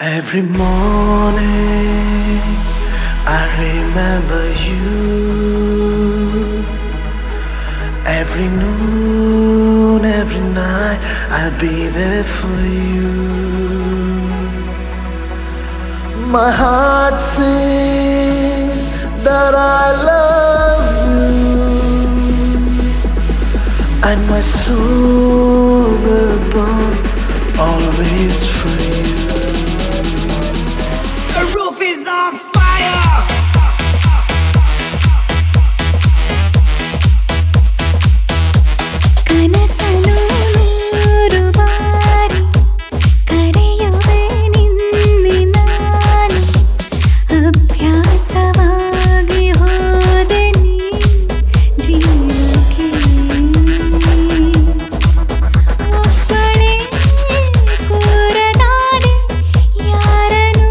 Every morning I remember you. Every noon, every night I'll be there for you. My heart sings that I love you, and my soul will burn always for you. The roof is on fire. ಕನಸಲು ನೂರು ಬಾರಿ ಕರೆಯುವೆ ನಿನ್ನೆ ನಾನು ಅಭ್ಯಾಸವಾಗಿ ಹೋದೆ ನೀ ಜೀವಕ್ಕೆ ಒಬ್ಬಳೇ ಕೂರದಾದೆ ಯಾರನೂ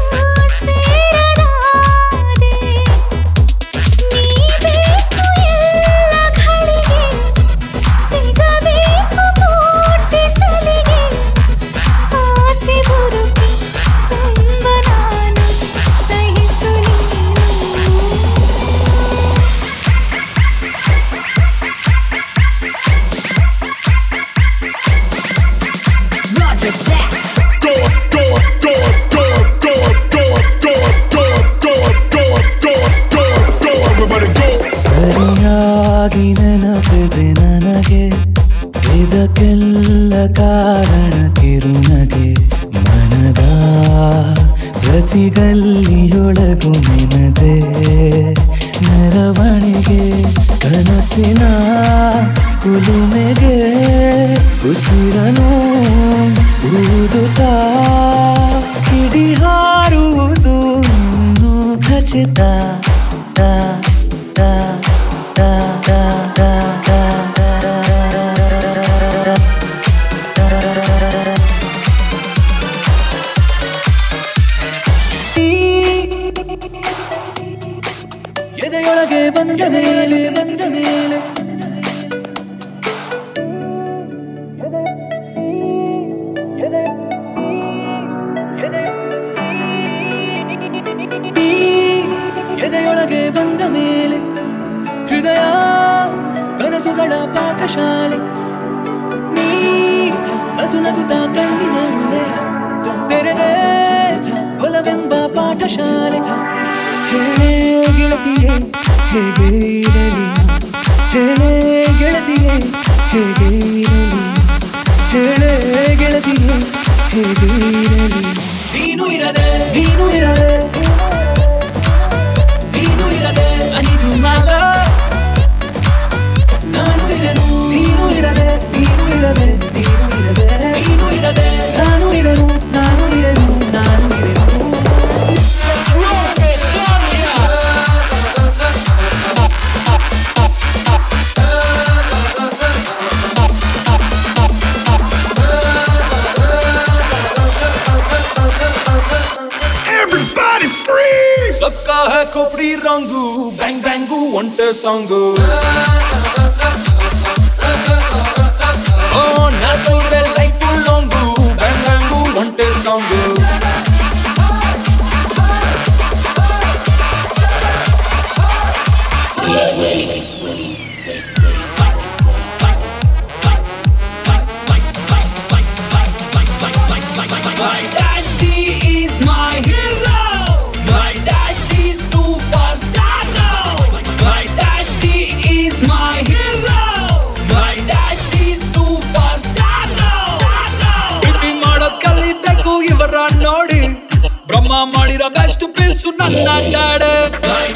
ಸೇರದಾದೆ ನೀ ಬೇಕು ಎಲ್ಲ ಘಳಿಗೆ ಸಿಗಬೇಕು ಕೋಟಿ ಸಲಿಗೆ ಆಸೆ ಬುರುಕಿ ತುಂಬ ನಾನು ಸಹಿಸು Roger that. ಸರಿಯಾಗಿ ನೆನಪಿದೆ ನನಗೆ ಇದಕ್ಕೆಲ್ಲ ಕಾರಣ ಕಿರುನಗೆ ಮನದ ಪ್ರತಿಗಲ್ಲಿಯೊಳಗು ನೆನದೆ ಮೆರವಣಿಗೆ ಕನಸಿನ ಕುಲುಮೆಗೆ ಉಸಿರನು ಊದುತ್ತಾ ಕಿಡಿ ಹಾರುವುದು ಇನ್ನೂ ಖಚಿತ ತಾ ತಾ ತಾ ತಾ ತಾ ತಾ ಎದೆಯೊಳಗೆ ಬಂದ ಮೇಲೆ ಎದೆಯೊಳಗೆ ಬಂದ ಮೇಲೆ ಹೃದಯ ಕನಸುಗಳ ಪಾಕಶಾಲೆ ನೀ ನಸುನಗುತ್ತ ಕಣ್ಣಿನಲ್ಲೇ ತೆರೆದೆ ಒಲವೆಂಬ ಪಾಠಶಾಲೆ ಹೇಳೇ ಗೆಳತಿಯೇ ಹೇಗೆ ಇರಲಿ ಹೇಳೇ ಗೆಳತಿಯೇ ಹೇಗೆ ಇರಲಿ ಹೇಳೇ ಗೆಳತಿಯೇ ಹೇಗೆ ಇರಲಿ ನೀನು ಇರದೆ ನೀನು ಇರದೆ ನೀನು ಇರದೆ ಅನಿದು ಮಾಲ ನಾನು ಇರನು ನೀನು ಇರದೆ ನೀನು ಇರದೆ ನೀನು ಇರದೆ ನೀನು ಇರದೆ ನಾನು ಇರನು ನಾನು ಇರನು ನಾನು ಇರನು Everybody's free. सबका है खोपड़ी रंगू बैंग बैंगू ಒಂಟೆ song oh natural life long bang bang ಒಂಟೆ song My daddy is my hero. My daddy superstar now. My daddy is my hero. My daddy superstar now. ಪ್ರೀತಿ ಮಾಡೋದ್ ಕಲಿಬೇಕು ಇವರ ನೋಡಿ ಬ್ರಹ್ಮ ಮಾಡಿರೋ ಬೆಸ್ಟ್ ಪೀಸು ನನ್ನ ಡ್ಯಾಡೆ